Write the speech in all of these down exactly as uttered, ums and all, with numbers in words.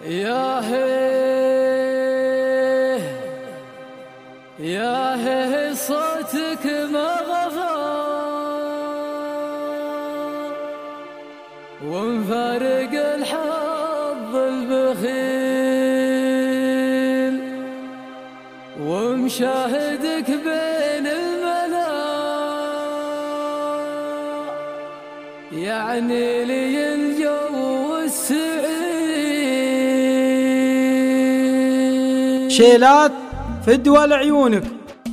يا هيه يا هيه صوتك ما غفى ومفارق الحظ البخيل ومشاهدك بين الملا يعني لي الجو السعيد. شيلات فدوى لعيونك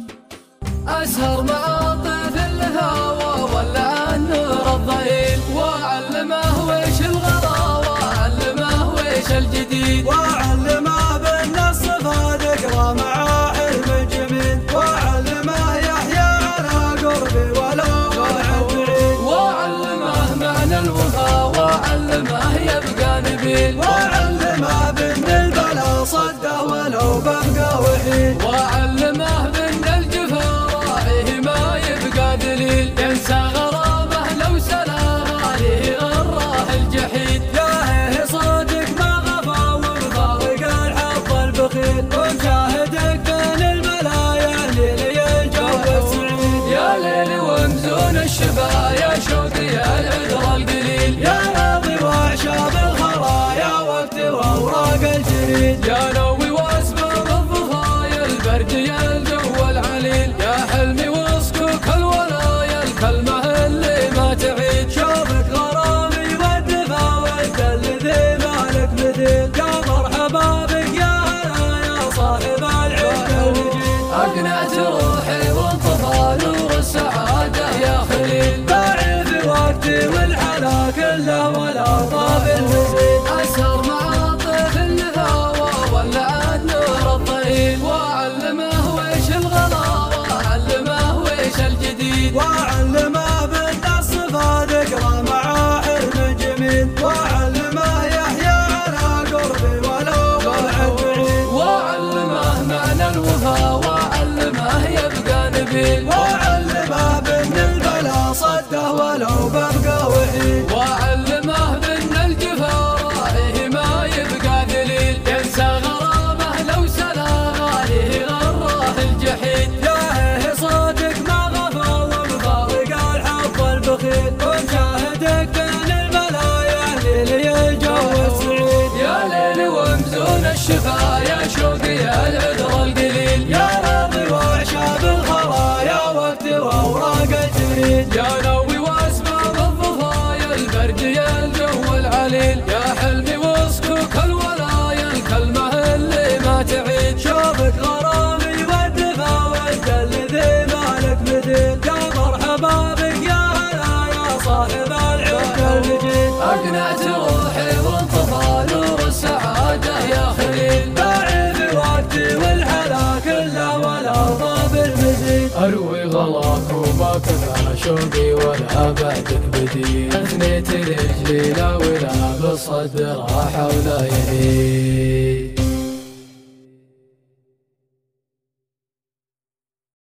أسهر مع طيف الهوى ولا النور الضئيل وأعلمه ويش الغلا وأعلمه ويش الجديد وأعلمه بالنص فذكرى مع علم جميل وأعلمه يحيى على قربي ولو بعد بعيد وأعلمه معنى الوفا وأعلمه يبقى نبيل وأعلمه بأن البلا صده ولو ببقى وحيد وأعلمه بأن الجفا راعيه ما يبقى دليل ينسى غرامه لو سلا غاليه غراه الجحيد. يا هيه صادق ما غفى ومفارق الحظ البخيل ومشاهدك بين الملايا ليلي الجو السعيد. يا ليل ومزون الشفا يا شوقي يا العذر القليل يا راضي وعشاب الخرايا وقت واوراق الجريد يا نوي واسباب الضفايا البرد يا الجو العليل يا حلمي وصكوك الولايا الكلمة اللي ما تعيد. شوفك غرامي والدفا وانت الذي مالك مثيل يا مرحبا بك يا هلا يا صاحب العشق الجديد. أقنعت روحي وانطفى نور السعادة يا خليل باعي في وقتي والحلا كله ولا طاب المزيد. أسهر مع طيف الهوى ولا النور الضئيل وأعلمه ويش الغلا وأعلمه ويش الجديد وأعلمه بالنص فذكرى مع علم جميل وأعلمه يحيى على قربي ولو بعد بعيد وأعلمه معنى الوفا وأعلمه يبقى نبيل وأعلمه بأن البلا صده ولو ببقى وحيد وأعلمه بأن الجفا راعيه ما يبقى دليل ينسى غرامه لو سلا غاليه غراه الجحيد. يا هيه صادق ما غفى ومفارق الحظ البخيل ومشاهدك بين الملايا ليلي الجو السعيد. يا ليل ومزون الشفا يا شوقي يا العذر القليل يا راضي وعشاب الخرايا وقت واوراق الجريد يا نوي واسباب الضفايا البرد يا الجو العليل يا حلمي وصكوك الولايا الكلمة اللي ما تعيد. شوفك غرامي والدفا وانت الذي مالك مثيل يا مرحبا بك يا هلا يا صاحب العشق الجديد. أقنعت روحي وانطفى نور السعادة يا خليل باعي في وقتي والحلا كله ولا طاب المزيد. أروي غلاك وما كفى شوقي ولا بعدك بديل أثنيت رجلي لا ولا بالصد راحة ولا يهيد.